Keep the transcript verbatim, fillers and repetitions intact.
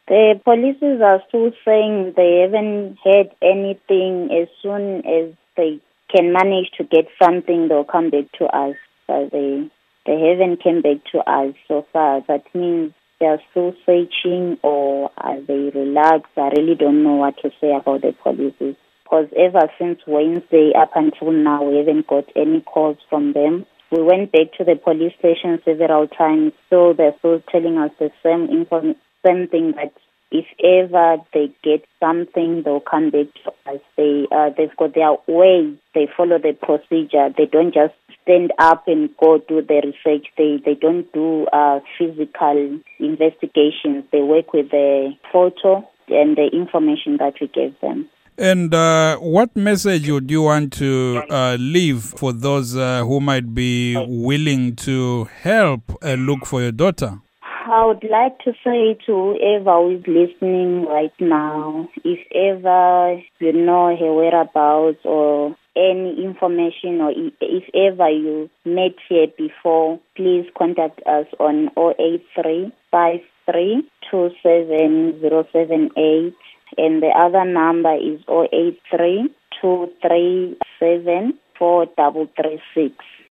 The policies are still saying they haven't had anything. As soon as they can manage to get something, they'll come back to us. But they they haven't come back to us so far. That means they are still searching, or are they relaxed? I really don't know what to say about the policies. Because ever since Wednesday up until now, we haven't got any calls from them. We went back to the police station several times, so they're still telling us the same inform- same thing, that if ever they get something, they'll come back to us. They, uh, they've got their way. They follow the procedure. They don't just stand up and go do the research. They they don't do uh, physical investigations. They work with the photo and the information that we gave them. And uh, what message would you want to uh, leave for those uh, who might be willing to help uh, look for your daughter? I would like to say to whoever who is listening right now, if ever you know her whereabouts or any information, or if ever you met her before, please contact us on zero eight three, five three, two seven zero seven eight. And the other number is zero eight three, two three seven, four three three six.